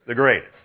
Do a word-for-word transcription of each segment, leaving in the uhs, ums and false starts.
the greatest.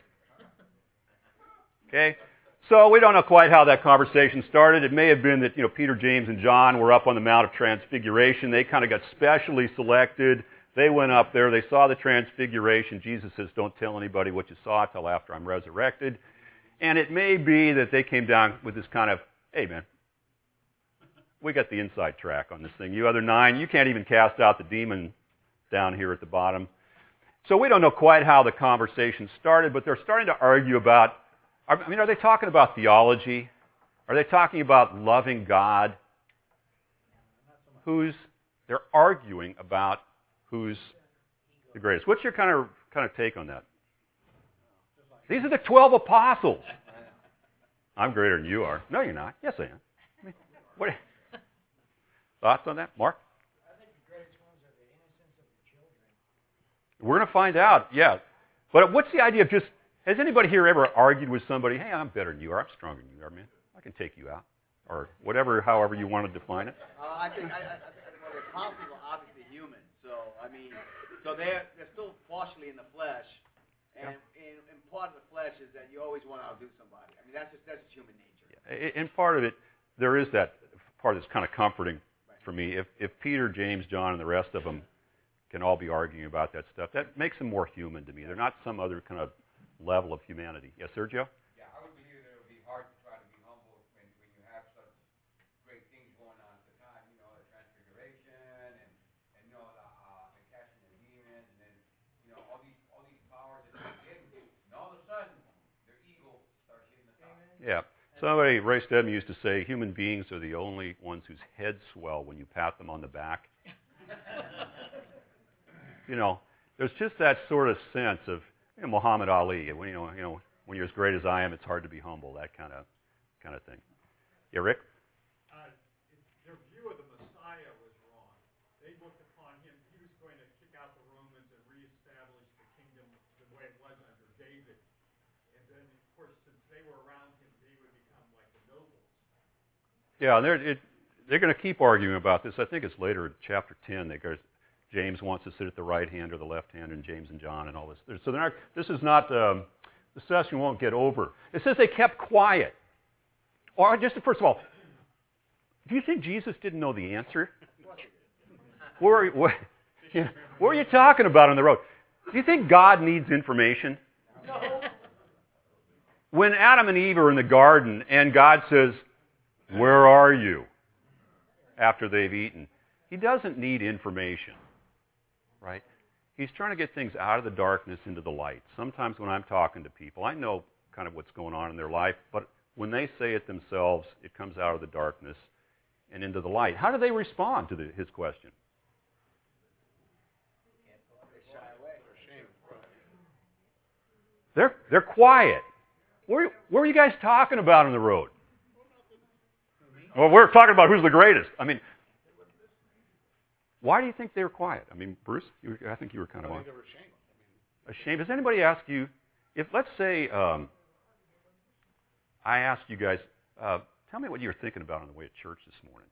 Okay? So we don't know quite how that conversation started. It may have been that, you know, Peter, James, and John were up on the Mount of Transfiguration. They kind of got specially selected. They went up there. They saw the Transfiguration. Jesus says, don't tell anybody what you saw till after I'm resurrected. And it may be that they came down with this kind of, hey, man, we got the inside track on this thing. You other nine, you can't even cast out the demon down here at the bottom. So we don't know quite how the conversation started, but they're starting to argue about, I mean, are they talking about theology? Are they talking about loving God? Who's, they're arguing about who's the greatest. What's your kind of kind of take on that? These are the twelve apostles. I'm greater than you are. No, you're not. Yes, I am. I mean, what thoughts on that, Mark? I think the greatest ones are the innocence of the children. We're going to find out, yeah. But what's the idea of just, has anybody here ever argued with somebody, hey, I'm better than you are, I'm stronger than you are, man. I can take you out. Or whatever, however you want to define it. Uh, I think, I, I, I think well, the apostles are obviously human. So, I mean, so they're, they're still partially in the flesh. And, yeah. and, and part of the flesh is that you always want to outdo somebody. I mean, that's just, that's just human nature. Yeah. And part of it, there is that part that's kind of comforting right. for me. If, if Peter, James, John, and the rest of them can all be arguing about that stuff, that makes them more human to me. They're not some other kind of level of humanity. Yes, Sergio? Yeah, I would believe that it would be hard to try to be humble when, when you have such great things going on at the time, you know, the transfiguration and, and you know, the, uh, the casting of demons and then, you know, all these all these powers that they're getting, and all of a sudden, their ego starts hitting the top. Yeah. Somebody, Ray Stedman used to say, human beings are the only ones whose heads swell when you pat them on the back. You know, there's just that sort of sense of, you know, Muhammad Ali. When you know, you know, when you're as great as I am, it's hard to be humble. That kind of, kind of thing. Yeah, Rick. Uh, their view of the Messiah was wrong. They looked upon him. He was going to kick out the Romans and reestablish the kingdom the way it was under David. And then, of course, since they were around him, they would become like the nobles. Yeah, they're it, they're going to keep arguing about this. I think it's later in chapter ten. They go. James wants to sit at the right hand or the left hand, and James and John and all this. So they're not, this is not, um, the session won't get over. It says they kept quiet. Or just, first of all, do you think Jesus didn't know the answer? What, what, yeah, what are you talking about on the road? Do you think God needs information? No. When Adam and Eve are in the garden and God says, where are you? After they've eaten. He doesn't need information. Right? He's trying to get things out of the darkness into the light. Sometimes when I'm talking to people, I know kind of what's going on in their life, but when they say it themselves, it comes out of the darkness and into the light. How do they respond to the, his question? They shy away. They're, they're quiet. What, what were you guys talking about on the road? Well, we're talking about who's the greatest. I mean, why do you think they were quiet? I mean, Bruce, you were, I think you were kind of I on. think they were ashamed. I mean, Ashamed. Does anybody ask you, if let's say um, I asked you guys, uh, tell me what you were thinking about on the way to church this morning.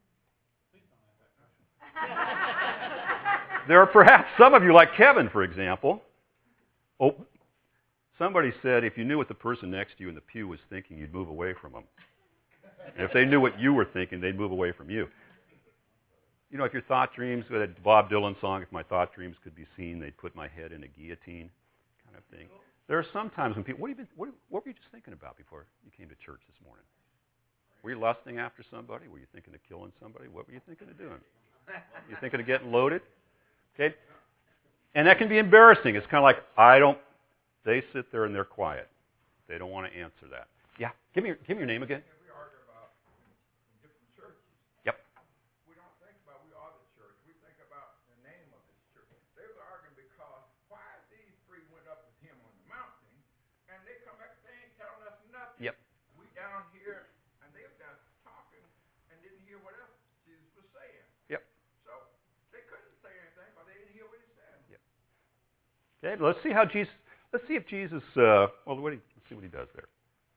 There are perhaps some of you, like Kevin, for example. Oh, somebody said if you knew what the person next to you in the pew was thinking, you'd move away from them. And if they knew what you were thinking, they'd move away from you. You know, if your thought dreams, that Bob Dylan song, if my thought dreams could be seen, they'd put my head in a guillotine, kind of thing. There are some times when people, what, have you been, what, what were you just thinking about before you came to church this morning? Were you lusting after somebody? Were you thinking of killing somebody? What were you thinking of doing? You thinking of getting loaded? Okay? And that can be embarrassing. It's kind of like, I don't, they sit there and they're quiet. They don't want to answer that. Yeah, give me your, give me your name again. Yep. We down here, and they were down talking and didn't hear what else Jesus was saying. Yep. So they couldn't say anything, but they didn't hear what he said. Yep. Okay, let's see how Jesus. Let's see if Jesus. Uh, well, what he, let's see what he does there.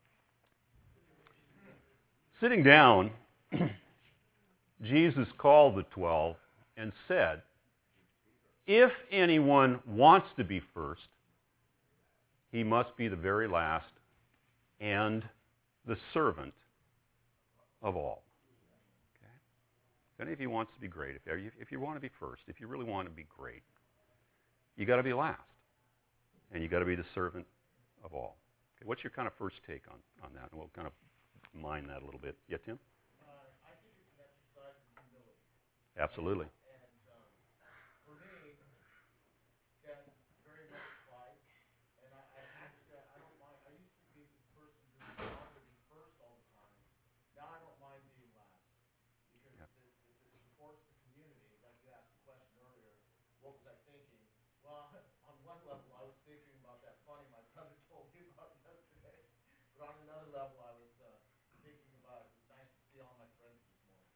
Sitting down, Jesus called the twelve and said, "If anyone wants to be first, he must be the very last and the servant of all. Okay? If any of you wants to be great, if you, if you want to be first, if you really want to be great, you got to be last, and you got to be the servant of all. Okay, what's your kind of first take on, on that? And we'll kind of mine that a little bit. Yeah, Tim? Uh, I think it's an exercise in humility. Absolutely. And um, for me, that very much applies. And I, I have to say, I don't mind. I used to be the person who wanted to be first all the time. Now I don't mind being last because Yep. it, it, it supports the community. Like you asked the question earlier, what was I thinking? Well, on one level, I was thinking about that funny my brother told me about yesterday. But on another level, I was uh, thinking about it was nice to see all my friends this morning.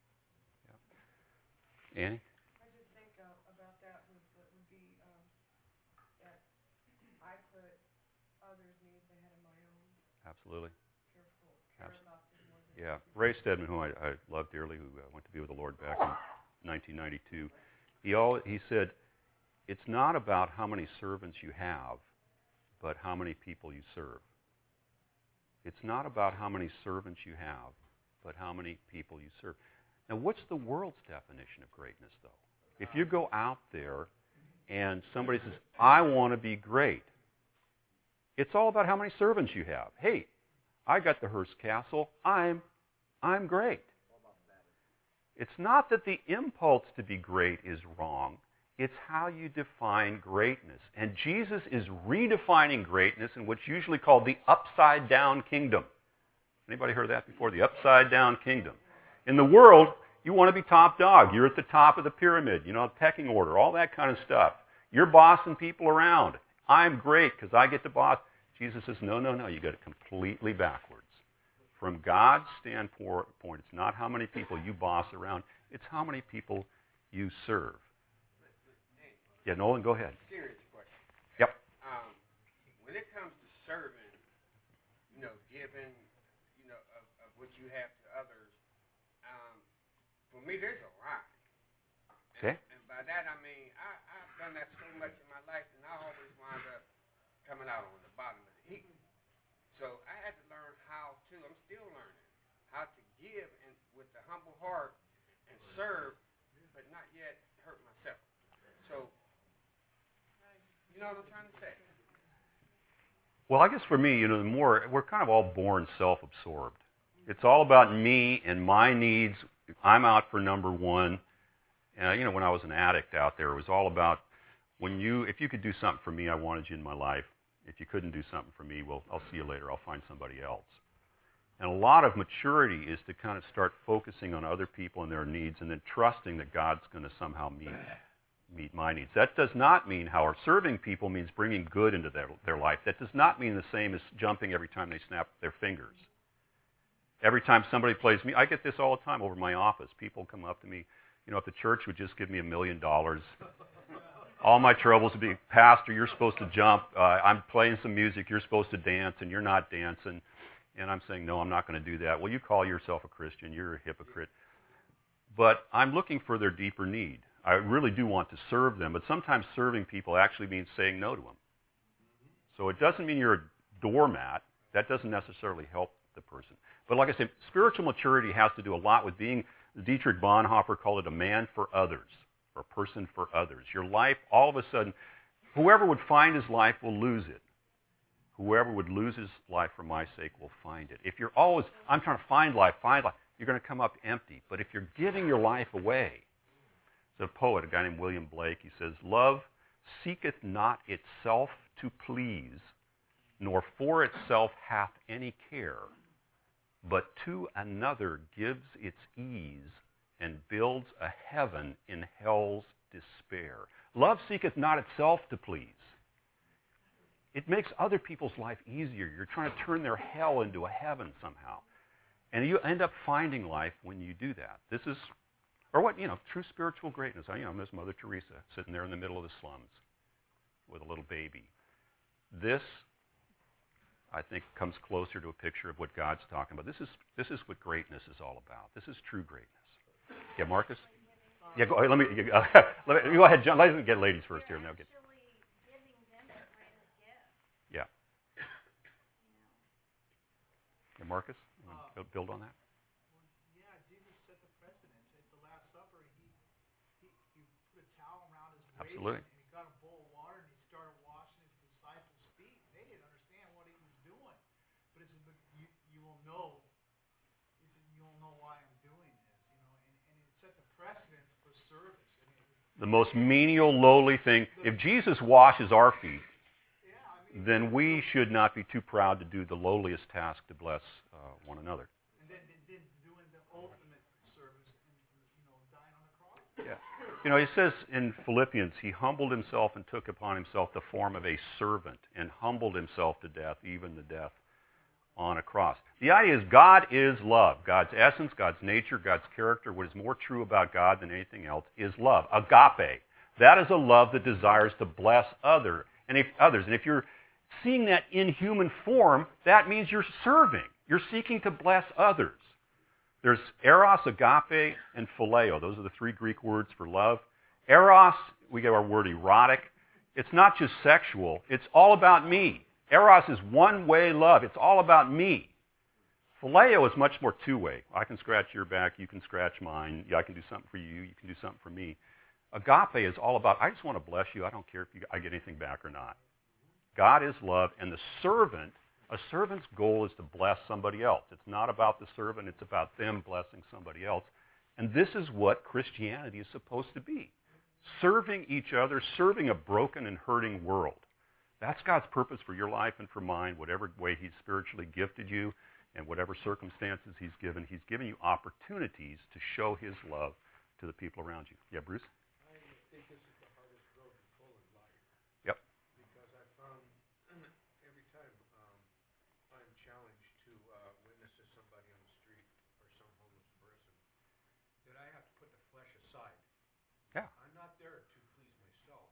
Annie? I just think uh, about that would, that would be um, that I put others' needs ahead of my own. Absolutely. Careful, care Absolutely. about them more than Yeah. Ray Stedman, who I, I love dearly, who uh, went to be with the Lord back in nineteen ninety-two, he, all, he said, it's not about how many servants you have, but how many people you serve. It's not about how many servants you have, but how many people you serve. Now, what's the world's definition of greatness, though? If you go out there and somebody says, I want to be great, it's all about how many servants you have. Hey, I got the Hearst Castle. I'm, I'm great. It's not that the impulse to be great is wrong. It's how you define greatness. And Jesus is redefining greatness in what's usually called the upside-down kingdom. Anybody heard of that before? The upside-down kingdom. In the world, you want to be top dog. You're at the top of the pyramid, you know, pecking order, all that kind of stuff. You're bossing people around. I'm great because I get to boss. Jesus says, no, no, no. You got it completely backwards. From God's standpoint, it's not how many people you boss around. It's how many people you serve. Yeah, Nolan, go ahead. Serious question. Yep. Um, when it comes to serving, you know, giving, you know, of, of what you have to others, um, for me, there's a line. Okay. And, and by that, I mean, I, I've done that so much in my life, and I always wind up coming out on the bottom of the heap. So I had to learn how to, I'm still learning, how to give and with the humble heart and serve, but not yet hurt myself. So, you know what I'm trying to say? Well, I guess for me, you know, the more, we're kind of all born self-absorbed. It's all about me and my needs. I'm out for number one. And, you know, when I was an addict out there, it was all about when you, if you could do something for me, I wanted you in my life. If you couldn't do something for me, well, I'll see you later. I'll find somebody else. And a lot of maturity is to kind of start focusing on other people and their needs and then trusting that God's going to somehow meet meet my needs. That does not mean, however, serving people means bringing good into their, their life. That does not mean the same as jumping every time they snap their fingers. Every time somebody plays me, I get this all the time over my office. People come up to me, you know, if the church would just give me a million dollars, all my troubles would be, Pastor, you're supposed to jump. Uh, I'm playing some music. You're supposed to dance, and you're not dancing. And I'm saying, no, I'm not going to do that. Well, you call yourself a Christian. You're a hypocrite. But I'm looking for their deeper need. I really do want to serve them, but sometimes serving people actually means saying no to them. So it doesn't mean you're a doormat. That doesn't necessarily help the person. But like I said, spiritual maturity has to do a lot with being, Dietrich Bonhoeffer called it a man for others, or a person for others. Your life, all of a sudden, whoever would find his life will lose it. Whoever would lose his life for my sake will find it. If you're always, I'm trying to find life, find life, you're going to come up empty. But if you're giving your life away, there's a poet, a guy named William Blake, he says, love seeketh not itself to please, nor for itself hath any care, but to another gives its ease and builds a heaven in hell's despair. Love seeketh not itself to please. It makes other people's life easier. You're trying to turn their hell into a heaven somehow. And you end up finding life when you do that. This is, or what, you know, true spiritual greatness. I, you know, Miss Mother Teresa sitting there in the middle of the slums with a little baby. This, I think, comes closer to a picture of what God's talking about. This is this is what greatness is all about. This is true greatness. Yeah, Marcus? Yeah, go, let me, uh, let me go ahead, John. Let's get ladies first here. And they'll get. Yeah. Marcus, you want to build on that? Well, yeah, Jesus set the precedent. At the Last Supper, he he, he put a towel around his waist, Absolutely. and he got a bowl of water, and he started washing his disciples' feet. They didn't understand what he was doing, but he said, "But you you will know." He said, "You will know why I'm doing this," you know, and, and it set the precedent for service. I mean, The most menial, lowly thing. If Jesus washes our feet, yeah, I mean, then we should not be too proud to do the lowliest task to bless uh, one another. and then, then doing the ultimate service and, you know, dying on the cross. Yeah. You know, he says in Philippians, he humbled himself and took upon himself the form of a servant and humbled himself to death, even the death on a cross. The idea is God is love. God's essence, God's nature, God's character, what is more true about God than anything else is love. Agape. That is a love that desires to bless other and if others. And if you're seeing that in human form, that means you're serving. You're seeking to bless others. There's eros, agape, and phileo. Those are the three Greek words for love. Eros, we get our word erotic. It's not just sexual. It's all about me. Eros is one-way love. It's all about me. Phileo is much more two-way. I can scratch your back. You can scratch mine. I can do something for you. You can do something for me. Agape is all about, I just want to bless you. I don't care if you, I get anything back or not. God is love, and the servant, a servant's goal is to bless somebody else. It's not about the servant. It's about them blessing somebody else. And this is what Christianity is supposed to be. Serving each other, serving a broken and hurting world. That's God's purpose for your life and for mine, whatever way he's spiritually gifted you and whatever circumstances he's given. He's given you opportunities to show his love to the people around you. Yeah, Bruce? I think this is the hardest road to pull in life. Yep. Because I found every time um, I'm challenged to uh, witness to somebody on the street or some homeless person, that I have to put the flesh aside. Yeah. I'm not there to please myself.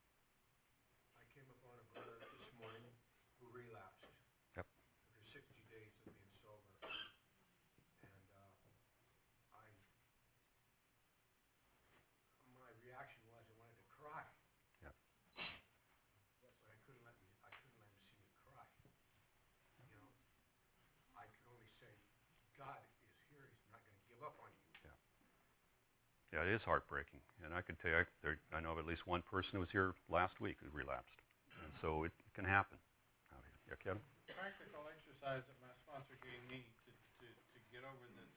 I came upon a brother this morning who relapsed. Yep. After sixty days of being sober. And uh, I, my reaction was I wanted to cry. Yep. But I couldn't let me, I couldn't let him see me cry. You know, I could only say, God is here. He's not going to give up on you. Yeah, it is heartbreaking. And I can tell you, I, there, I know of at least one person who was here last week who relapsed. And so it can happen out here. Yeah, Kevin? Practical exercise that my sponsor gave me to, to, to get over this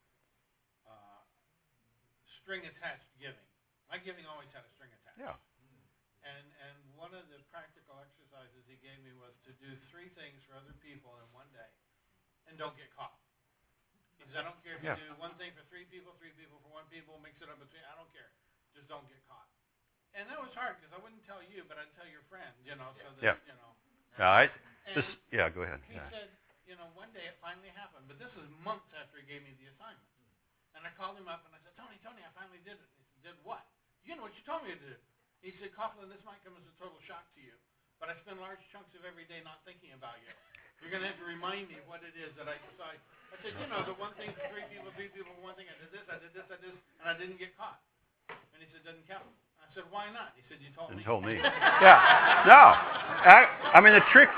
uh, string-attached giving. My giving always had a string attached. Yeah. And, and one of the practical exercises he gave me was to do three things for other people in one day and don't get caught. He says, I don't care if Yeah. you do one thing for three people, three people for one people, mix it up between, I don't care. Just don't get caught. And that was hard because I wouldn't tell you, but I'd tell your friend, you know, so that, Yeah. you know. Yeah, I, And this, yeah, go ahead. he Yeah. said, you know, one day it finally happened, but this is months after he gave me the assignment. And I called him up and I said, Tony, Tony, I finally did it. He said, did what? You know what you told me to do. He said, Coughlin, this might come as a total shock to you, but I spend large chunks of every day not thinking about you. You're going to have to remind me what it is that I decide. I said, you know, the one thing for three people, three people for one thing, I did this, I did this, I did this, and I didn't get caught. And he said, doesn't count. I said, why not? He said, you told And me. told me. Yeah. No. I, I mean, the trick,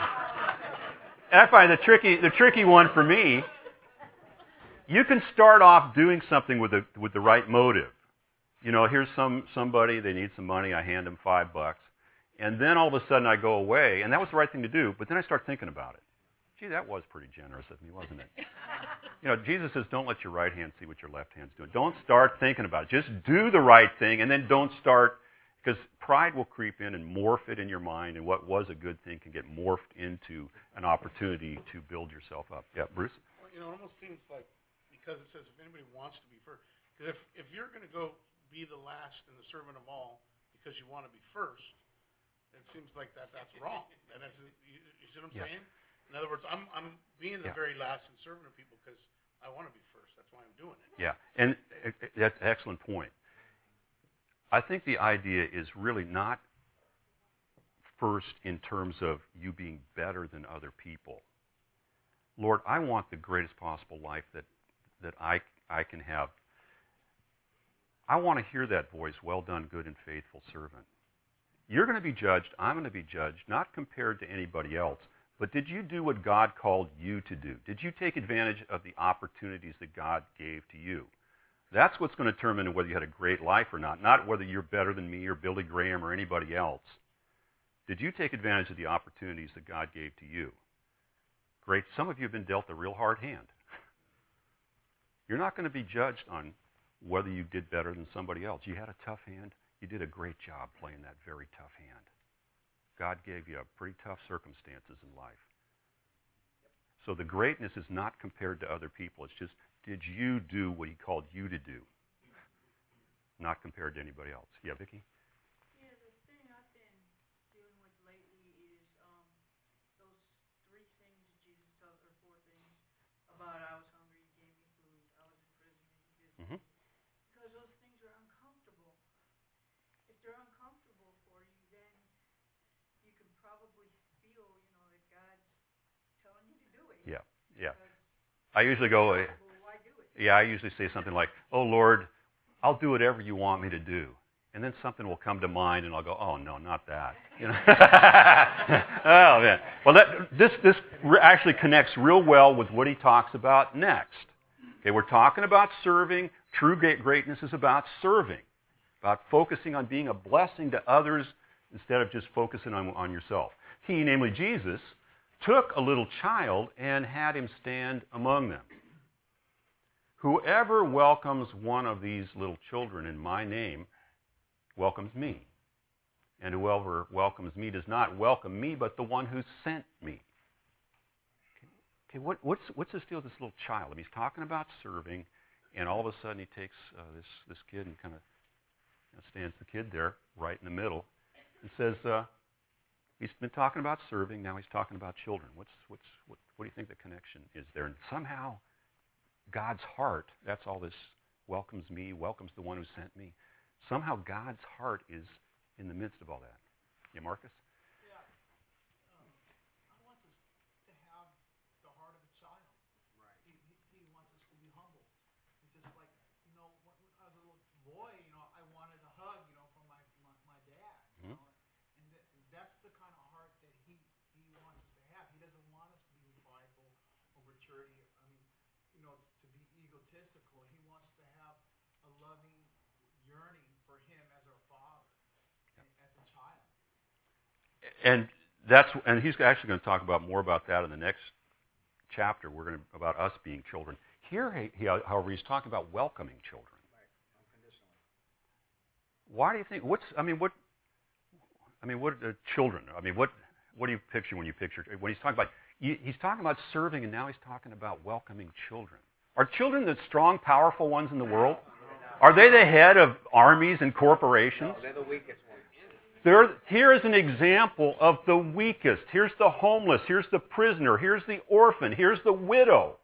I find the tricky, the tricky one for me, you can start off doing something with the, with the right motive. You know, here's some, somebody, they need some money, I hand them five bucks. And then all of a sudden I go away, and that was the right thing to do, but then I start thinking about it. Gee, that was pretty generous of me, wasn't it? You know, Jesus says, don't let your right hand see what your left hand's doing. Don't start thinking about it. Just do the right thing, and then don't start, because pride will creep in and morph it in your mind, and what was a good thing can get morphed into an opportunity to build yourself up. Yeah, Bruce? Well, you know, it almost seems like, because it says if anybody wants to be first, because if, if you're going to go be the last and the servant of all because you want to be first, it seems like that that's wrong. And that's, you, you see what I'm Yeah. saying? In other words, I'm I'm being the Yeah. very last and servant of people because I want to be first. That's why I'm doing it. Yeah, and uh, uh, that's an excellent point. I think the idea is really not first in terms of you being better than other people. Lord, I want the greatest possible life that, that I, I can have. I want to hear that voice, well done, good and faithful servant. You're going to be judged, I'm going to be judged, not compared to anybody else, But did you do what God called you to do? Did you take advantage of the opportunities that God gave to you? That's what's going to determine whether you had a great life or not, not whether you're better than me or Billy Graham or anybody else. Did you take advantage of the opportunities that God gave to you? Great. Some of you have been dealt a real hard hand. You're not going to be judged on whether you did better than somebody else. You had a tough hand. You did a great job playing that very tough hand. God gave you pretty tough circumstances in life. So the greatness is not compared to other people. It's just, did you do what he called you to do? Not compared to anybody else. Yeah, Vicki? Yeah, the thing I've been dealing with lately is um, those three things Jesus told, or four things about I was hungry, you gave me food, I was in prison, and you visited Mm-hmm. me. Because those things are uncomfortable. If they're uncomfortable for you, then you can probably feel, you know, that God's telling you to do it. Yeah, yeah. Because I usually go, uh, why do it? yeah, I usually say something like, oh, Lord, I'll do whatever you want me to do. And then something will come to mind, and I'll go, oh, no, not that. You know? Oh, man. Well, that, this, this actually connects real well with what he talks about next. Okay, we're talking about serving. True greatness is about serving, about focusing on being a blessing to others instead of just focusing on, on yourself. He, namely Jesus, took a little child and had him stand among them. Whoever welcomes one of these little children in my name welcomes me. And whoever welcomes me does not welcome me, but the one who sent me. Okay, what, what's, what's this deal with this little child? I mean, he's talking about serving, and all of a sudden he takes uh, this, this kid and kind of you know, stands the kid there right in the middle and says, uh, he's been talking about serving, now he's talking about children. What's, what's, what, what do you think the connection is there? And somehow God's heart, that's all this welcomes me, welcomes the one who sent me. Somehow God's heart is in the midst of all that. Yeah, Marcus? Yeah. Um, I want us to have the heart of a child. Right. He, he, he wants us to be humble. It's just like, you know, when I was a little boy, you know, I wanted a hug, you know, from my, my, my dad. You Mm-hmm. know? And th- that's the kind of heart that he, he wants us to have. He doesn't want us to be prideful or maturity. I mean, you know, to be egotistical. He wants to have a loving yearning for him as our father, and as a child. And that's and he's actually going to talk about more about that in the next chapter. We're going to about us being children. Here, he, however, he's talking about welcoming children. Right. Unconditionally. Why do you think? What's I mean, what? I mean, what uh, children? I mean, what? What do you picture when you picture when he's talking about? He's talking about serving, and now he's talking about welcoming children. Are children the strong, powerful ones in the world? Are they the head of armies and corporations? No, they're the weakest ones. There, here is an example of the weakest. Here's the homeless. Here's the prisoner. Here's the orphan. Here's the widow.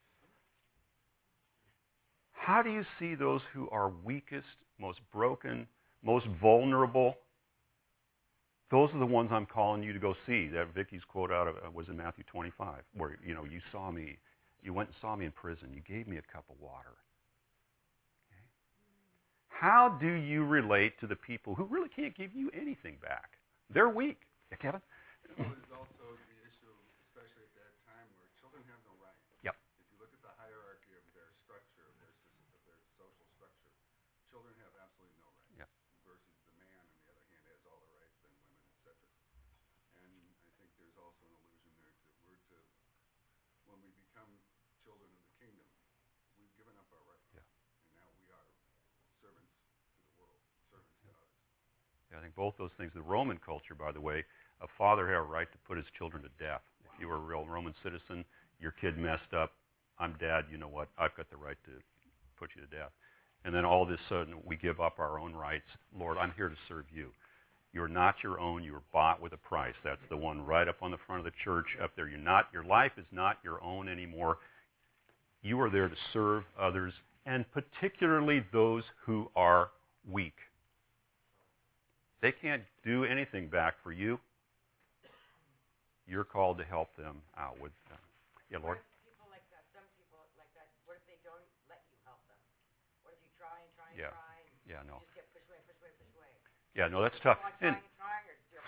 How do you see those who are weakest, most broken, most vulnerable? Those are the ones I'm calling you to go see. That Vicky's quote out of was in Matthew twenty-five, where you know you saw me, you went and saw me in prison. You gave me a cup of water. Okay? How do you relate to the people who really can't give you anything back? They're weak. Yeah, Kevin? Well, there's also the issue, especially at that time, where children have no rights. Yep. If you look at the hierarchy of their structure, of their, of their social structure, children have absolutely no rights. Yep. Versus the man, on the other hand, has all the rights, then women, et cetera. And I think there's also an illusion there that we're to, when we become children of the kingdom, we've given up our rights. Yeah. And now we are servants to the world, servants to others. Yeah, I think both those things. The Roman culture, by the way, a father had a right to put his children to death. If you were a real Roman citizen, your kid messed up, I'm dad, you know what, I've got the right to put you to death. And then all of a sudden, we give up our own rights. Lord, I'm here to serve you. You're not your own. You were bought with a price. That's the one right up on the front of the church up there. You're not, your life is not your own anymore. You are there to serve others, and particularly those who are weak. They can't do anything back for you. You're called to help them out with them. Yeah, Lord? What if people like that, some people like that, what if they don't let you help them? What if you try and try and Yeah. try and Yeah, no. you just get pushed away, pushed away, pushed away? Yeah, no, that's tough. Keep on And trying and trying, or is there a point where you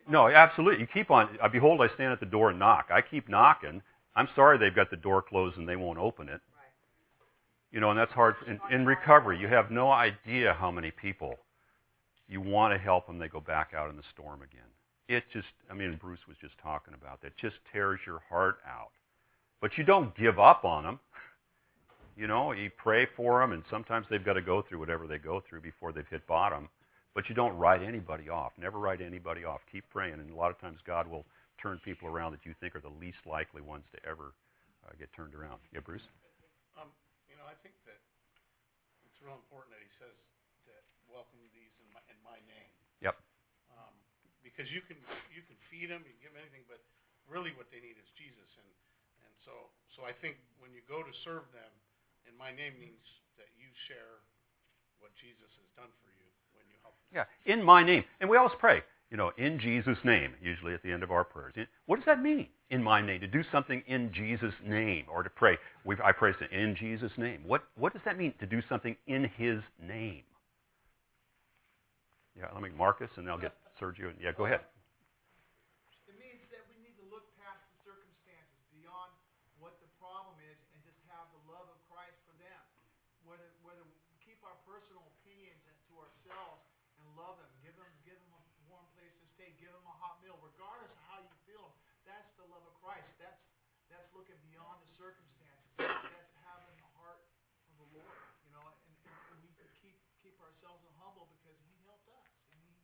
No, absolutely. You keep on. Uh, behold, I stand at the door and knock. I keep knocking. I'm sorry they've got the door closed and they won't open it. Right. You know, and that's hard. In, in recovery, you have no idea how many people you want to help them. They go back out in the storm again. It just, I mean, Bruce was just talking about that. It just tears your heart out. But you don't give up on them. You know, you pray for them, and sometimes they've got to go through whatever they go through before they've hit bottom. But you don't write anybody off. Never write anybody off. Keep praying, and a lot of times God will turn people around that you think are the least likely ones to ever uh, get turned around. Yeah, Bruce? Um, you know, I think that it's real important that he says that welcome these in my, in my name. Yep. Um, because you can you can feed them, you can give them anything, but really what they need is Jesus. And and so so I think when you go to serve them, in my name means that you share what Jesus has done for you when you help them. Yeah, in my name. And we always pray, you know, in Jesus' name, usually at the end of our prayers. What does that mean, in my name? To do something in Jesus' name, or to pray. We've, I pray in Jesus' name. What, what does that mean, to do something in his name? Yeah, let me, Marcus, and then I'll get Sergio. Yeah, go ahead. It means that we need to look past the circumstances, beyond what the problem is, and just have the love of Christ for them. Whether, whether we keep our personal opinions to ourselves and love them, give them, give them a warm place to stay, give them a hot meal, regardless of how you feel. That's the love of Christ. That's that's looking beyond the circumstances. That's having the heart of the Lord, you know. And, and, and we keep keep ourselves humble because He helped us. And he,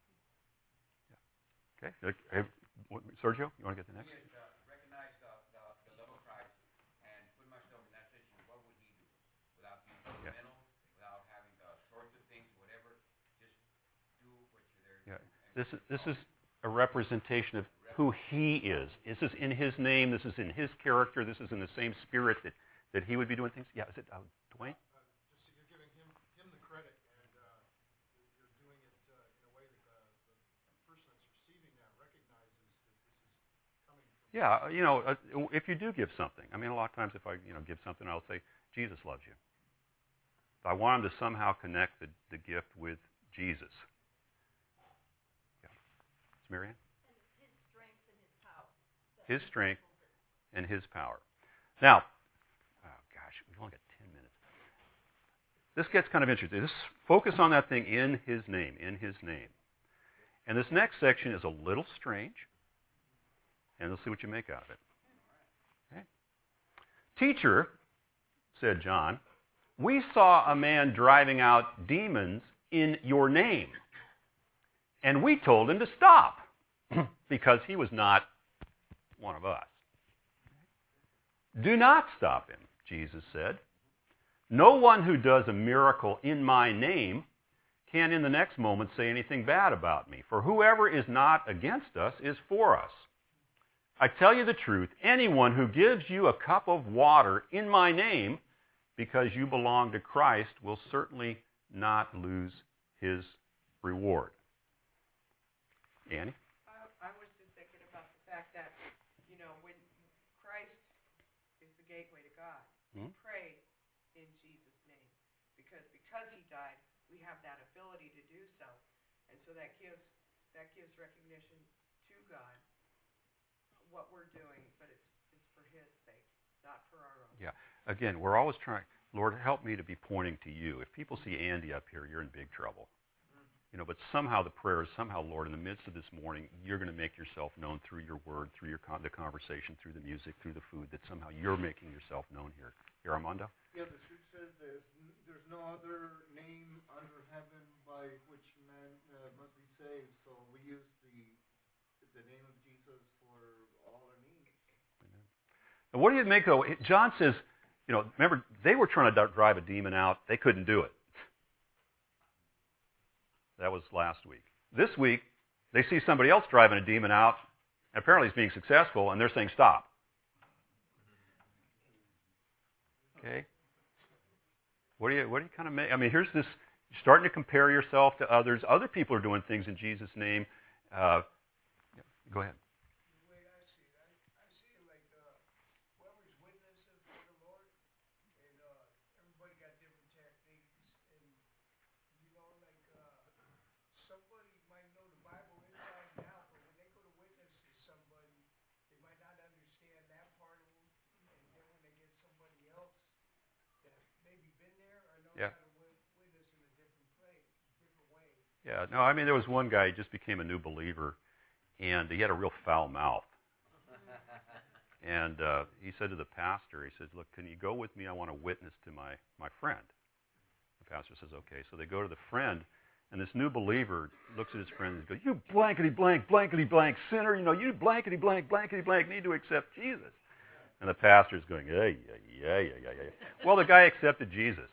Okay. Hey, Sergio, you want to get the next? Yes, uh, recognize the, the, the love of Christ and put myself in that situation. What would he do? Without being judgmental, yeah. Without having the sorts of things, whatever, just do what you're there to yeah. do. This is, this is a representation of who he is. This is in his name. This is in his character. This is in the same spirit that, that he would be doing things. Yeah, is it uh, Dwayne? uh, just you're giving him him the credit, and uh, you're doing it uh, in a way that uh, the person that's receiving that recognizes that this is coming from. Yeah, you know, uh, if you do give something, I mean, a lot of times if I, you know, give something, I'll say, Jesus loves you. I want him to somehow connect the, the gift with Jesus. Yeah. It's Marianne? His strength and his power. Now, oh gosh, we've only got ten minutes. This gets kind of interesting. Just focus on that thing, in his name, in his name. And this next section is a little strange, and let's see what you make out of it. Okay. Teacher, said John, we saw a man driving out demons in your name, and we told him to stop because he was not one of us. Do not stop him, Jesus said. No one who does a miracle in my name can in the next moment say anything bad about me, for whoever is not against us is for us. I tell you the truth, anyone who gives you a cup of water in my name because you belong to Christ will certainly not lose his reward. Annie? I, I was just thinking about the fact that, you know, when Christ is the gateway to God, Hmm? we pray in Jesus' name. Because because he died, we have that ability to do so. And so that gives that gives recognition to God what we're doing, but it's it's for his sake, not for our own. Yeah. Again, we're always trying, Lord, help me to be pointing to you. If people see Andy up here, you're in big trouble. You know, but somehow the prayer is, somehow, Lord, in the midst of this morning, you're going to make yourself known through your word, through your con- the conversation, through the music, through the food, that somehow you're making yourself known here. Here, Armando? Yeah, the scripture says there's n- there's no other name under heaven by which man uh, must be saved. So we use the the name of Jesus for all our needs. And what do you make, though? John says, you know, remember, they were trying to drive a demon out. They couldn't do it. That was last week. This week, they see somebody else driving a demon out, and apparently he's being successful, and they're saying, stop. Okay? What do you, what do you kind of make? I mean, here's this, you're starting to compare yourself to others. Other people are doing things in Jesus' name. Uh, go ahead. The way I see it, I, I see it like uh, whoever's witnessing for the Lord, and uh, everybody got different techniques, and you know, like uh, somebody might know the Bible inside and out, but when Yeah, no, I mean, there was one guy, he just became a new believer, and he had a real foul mouth. And uh, he said to the pastor, he says, look, can you go with me? I want to witness to my, my friend. The pastor says, okay. So they go to the friend, and this new believer looks at his friend and goes, you blankety blank, blankety blank sinner, you know, you blankety blank, blankety blank need to accept Jesus. And the pastor's going, yeah, yeah, yeah, yeah, yeah, yeah. Well, the guy accepted Jesus.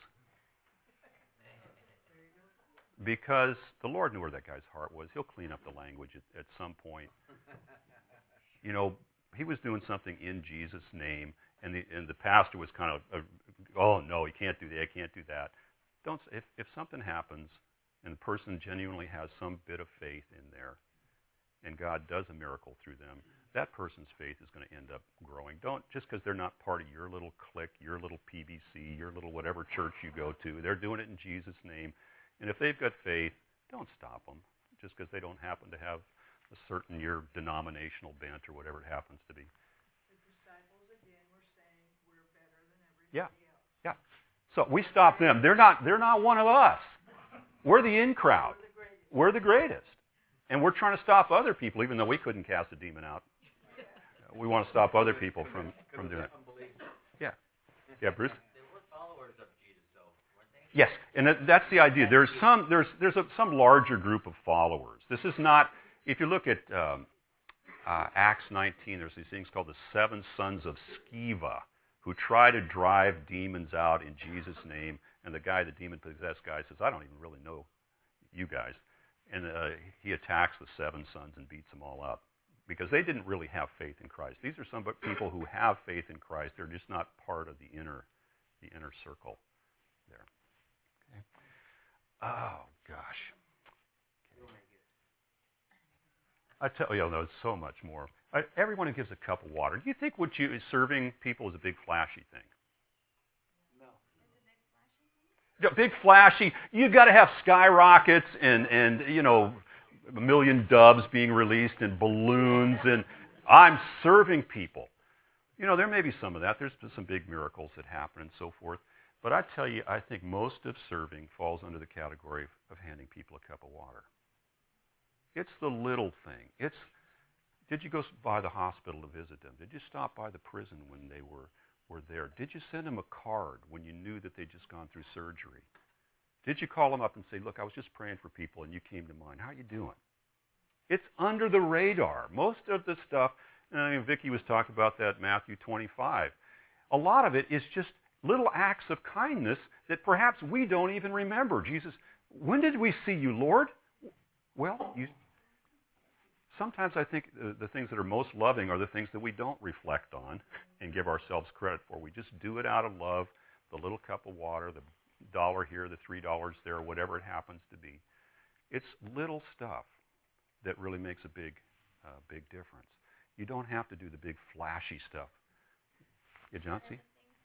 Because the Lord knew where that guy's heart was. He'll clean up the language at, at some point. You know, he was doing something in Jesus' name, and the and the pastor was kind of, uh, oh no, he can't do that, he can't do that. Don't if if something happens and the person genuinely has some bit of faith in there, and God does a miracle through them, that person's faith is going to end up growing. Don't just because they're not part of your little clique, your little P B C, your little whatever church you go to. They're doing it in Jesus' name, and if they've got faith, don't stop them just because they don't happen to have a certain your denominational bent or whatever it happens to be. The disciples, again, were saying we're better than everybody Yeah, else. yeah. So we stop them. They're not. They're not one of us. We're the in crowd. We're the greatest, and we're trying to stop other people, even though we couldn't cast a demon out. We want to stop other people from from doing it. Yeah, yeah, Bruce. They were followers of Jesus, though, weren't they? Yes, and that, that's the idea. There's some there's there's a, some larger group of followers. This is not. If you look at um, uh, Acts nineteen, there's these things called the seven sons of Sceva, who try to drive demons out in Jesus' name. And the guy, the demon-possessed guy, says, I don't even really know you guys. And uh, he attacks the seven sons and beats them all up because they didn't really have faith in Christ. These are some people who have faith in Christ. They're just not part of the inner, the inner circle there. Okay. Oh, gosh. I tell you, there's so much more. I, everyone who gives a cup of water. Do you think what you serving people is a big flashy thing? No. Yeah, big flashy. You've got to have skyrockets and and you know a million doves being released and balloons and I'm serving people. You know, there may be some of that. There's been some big miracles that happen and so forth. But I tell you, I think most of serving falls under the category of, of handing people a cup of water. It's the little thing. It's, did you go by the hospital to visit them? Did you stop by the prison when they were, were there? Did you send them a card when you knew that they'd just gone through surgery? Did you call them up and say, look, I was just praying for people and you came to mind. How are you doing? It's under the radar. Most of the stuff, and I mean, Vicki was talking about that Matthew twenty-five. A lot of it is just little acts of kindness that perhaps we don't even remember. Jesus, when did we see you, Lord? Well, you, sometimes I think the, the things that are most loving are the things that we don't reflect on and give ourselves credit for. We just do it out of love, the little cup of water, the dollar here, the three dollars there, whatever it happens to be. It's little stuff that really makes a big, uh, big difference. You don't have to do the big flashy stuff. Yeah, John, see?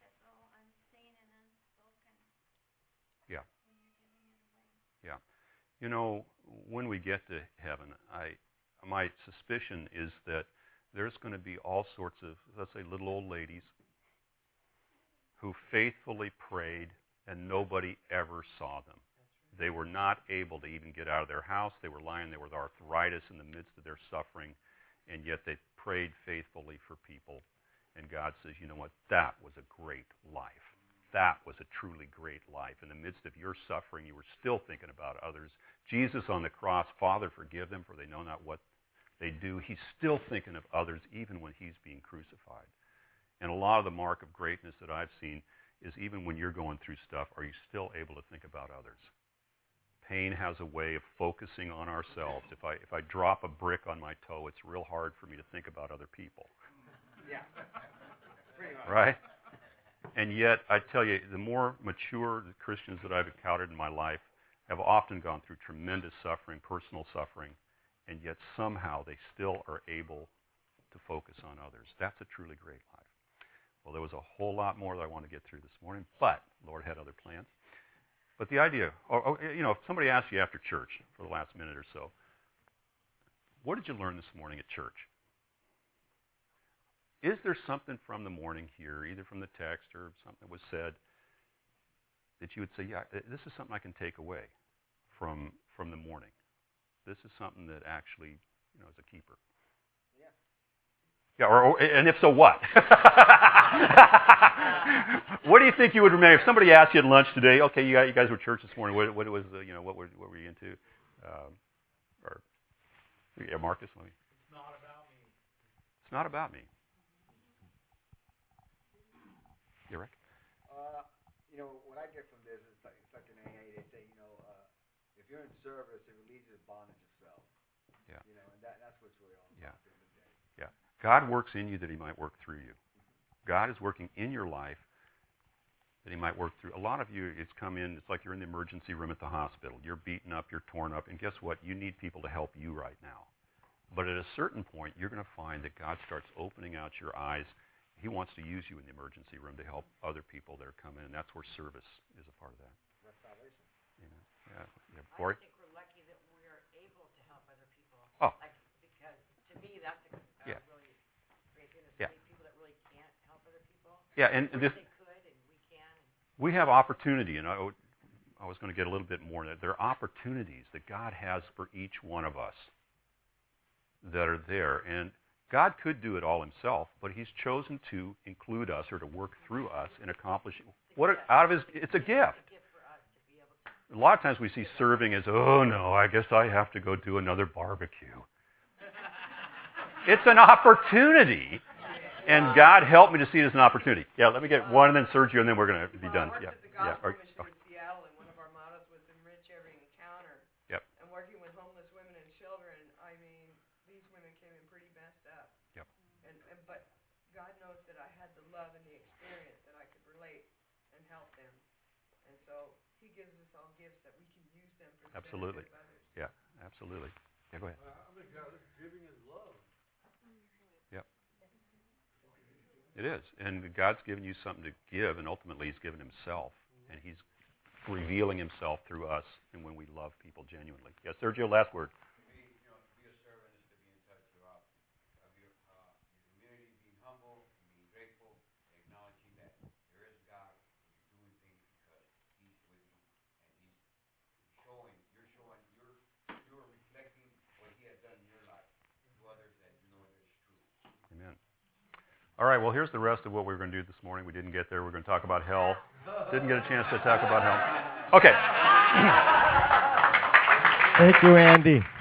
Yeah. Yeah. You know, when we get to heaven, I, my suspicion is that there's going to be all sorts of, let's say, little old ladies who faithfully prayed and nobody ever saw them. They were not able to even get out of their house. They were lying there with arthritis in the midst of their suffering, and yet they prayed faithfully for people. And God says, you know what? That was a great life. That was a truly great life. In the midst of your suffering, you were still thinking about others. Jesus on the cross, Father, forgive them, for they know not what they do. He's still thinking of others even when he's being crucified. And a lot of the mark of greatness that I've seen is even when you're going through stuff, are you still able to think about others? Pain has a way of focusing on ourselves. If I if I drop a brick on my toe, it's real hard for me to think about other people. Yeah. Pretty much. Right? And yet, I tell you, the more mature the Christians that I've encountered in my life have often gone through tremendous suffering, personal suffering, and yet somehow they still are able to focus on others. That's a truly great life. Well, there was a whole lot more that I wanted to get through this morning, but Lord had other plans. But the idea, or, or, you know, if somebody asks you after church for the last minute or so, what did you learn this morning at church? Is there something from the morning here, either from the text or something that was said, that you would say, yeah, this is something I can take away from from the morning. This is something that actually, you know, is a keeper. Yeah. Yeah, or, or and if so, what? What do you think you would remember if somebody asked you at lunch today? Okay, you guys, you guys were at church this morning. What, what was the, you know what were what were you into? Um, or yeah, Marcus, let me. It's not about me. It's not about me. You Rick? Uh, you know, what I get from this is like, it's like an A A. They say, you know, uh, if you're in service, it relieves you of bondage of self. Yeah. You know, and that, that's what's really all about Yeah. at the end of the day. Yeah. God works in you that he might work through you. God is working in your life that he might work through. A lot of you, it's come in, it's like you're in the emergency room at the hospital. You're beaten up, you're torn up, and guess what? You need people to help you right now. But at a certain point, you're going to find that God starts opening out your eyes. He wants to use you in the emergency room to help other people that are coming in, and that's where service is a part of that. That's salvation. Amen. Yeah. Yeah. I Corey? just think we're lucky that we're able to help other people. Oh. Like, because to me, that's a, a Yeah. really great thing. There's Yeah. so many people that really can't help other people. Yeah, and Wish this, they could, and we can. And we have opportunity, and I, would- I was going to get a little bit more in that. There are opportunities that God has for each one of us that are there. And God could do it all himself, but he's chosen to include us or to work through us in accomplishing what it, out of his, it's a gift. it's a gift for us to be able to. A lot of times we see serving as, oh no, I guess I have to go do another barbecue. It's an opportunity, and God helped me to see it as an opportunity. Yeah, let me get one, and then Sergio, and then we're going to be done. Well, I worked Yeah, at the yeah. Gospel Are- Mission oh, in Seattle, and one of our mottos was enrich every encounter. Yep. And working with homeless women and children, I mean, these women came in pretty messed up. Yep. And, and but God knows that I had the love and the experience that I could relate and help them. And so he gives us all gifts that we can use them for the Absolutely. benefit of others. Yeah, absolutely. Yeah, go ahead. I think God is giving his love. Yep. It is. And God's given you something to give, and ultimately he's given himself. And he's revealing himself through us and when we love people genuinely. Yes, Sergio, last word. To be, you know, to be a servant is to be in touch of, of your, uh, your community, being humble, and being grateful, acknowledging that there is God, and you're doing things because he's with you, and he's showing, you're showing, you're, you're reflecting what he has done in your life to others that you know that is true. Amen. All right, well, here's the rest of what we were going to do this morning. We didn't get there. We're going to talk about hell. Didn't get a chance to talk about hell. Okay. Thank you, Andy.